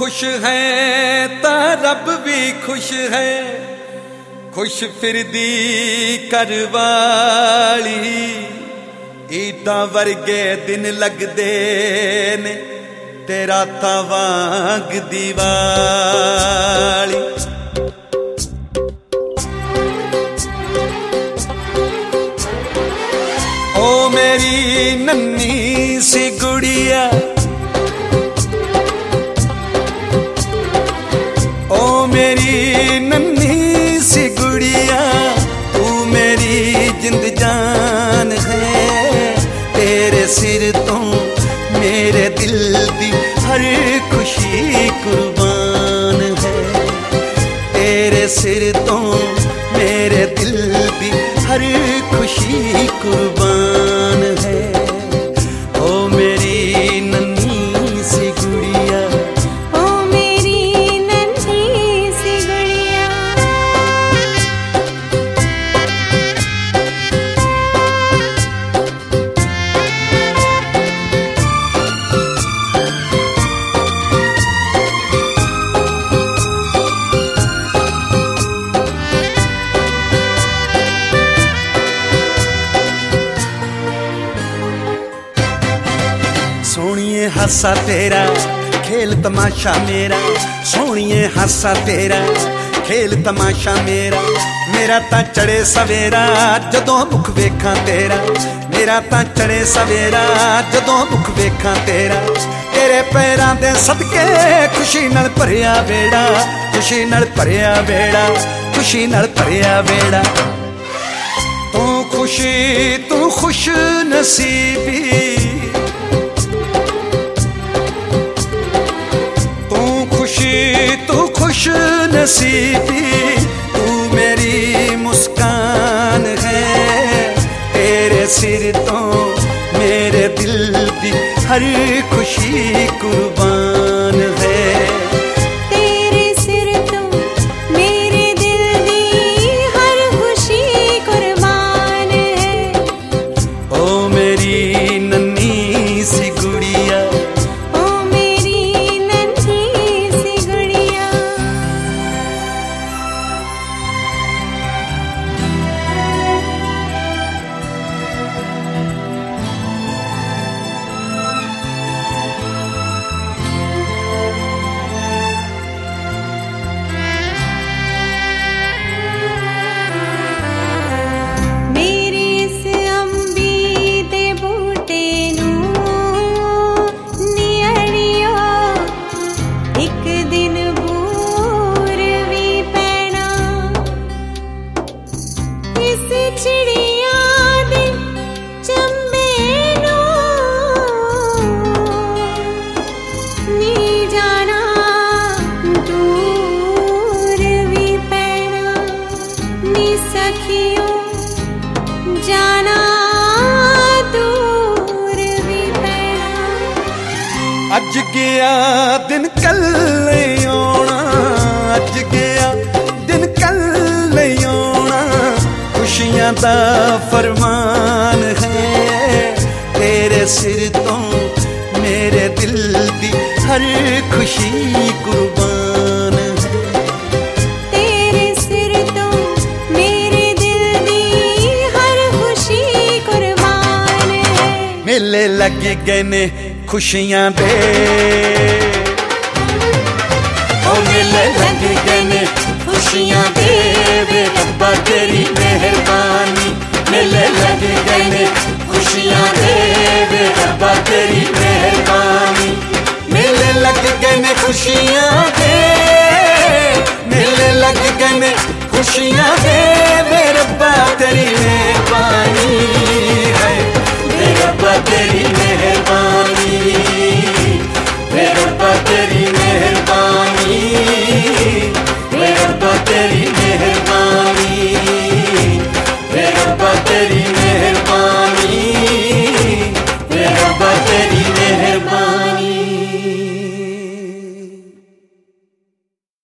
खुश है ता रब भी खुश है, खुश फिरदी करवाली। ईदा वर्गे दिन लगदे ने तेरा ता वांग दिवाली। ओ मेरी नन्ही सी गुड़िया, ओ मेरी नन्ही सी गुड़िया, तू मेरी जिंद जान है। तेरे सिर तो मेरे दिल दी हर खुशी कुर्बान है। तेरे सिर तो मेरे दिल दी हर खुशी कुर्बान है। ओ मेरी नन्ही सी गुड़िया, ओ मेरी नन्ही सी गुड़िया। सोहणिए हासा तेरा खेल तमाशा मेरा, सोहणिए हासा तेरा खेल तमाशा मेरा। मेरा तां चढ़े सवेरा जदों मुख वेखां तेरा, मेरा तां चढ़े सवेरा जदों मुख वेखां तेरा। तेरे पैरां दे सदके खुशी नाल भरिया वेड़ा, खुशी नाल भरिया वेड़ा, खुशी नाल भरिया वेड़ा। तू खुश नसीबी, तू खुश नसीबी, तू मेरी मुस्कान है। तेरे सिर तो मेरे दिल दी हर खुशी कुर्बान है। तेरे सिर तो मेरे दिल दी हर खुशी कुर्बान है। ओ मेरी नन्ही सी गुड़िया, ओ मेरी नन्ही सी गुड़िया। मेरे इस अंबी दे बूटे नूं नियड़ियो, एक दिन बूर भी पैना। इस चिड़िया दे चंबे नूं नी जाना दूर भी पैना। नी सखियों जाना दूर भी पैना। अज गया दिन कल आना, अज गया दिन कल आना। खुशियां दा फरमान है। तेरे सिर तो मेरे दिल दी हर खुशी कुर्बान है। तेरे सिर तो मेरे दिल दी हर खुशी कुर्बान है। मेले लग गए ने खुशियां दे, ओ मेले लग गए ने खुशियां दे। वे रब्बा तेरी मेहरबानी, मेले लग गए ने खुशियां दे। वे रब्बा तेरी मेहरबानी, मेले लग गए ने खुशियां दे, मेले लग गए ने खुशियां दे।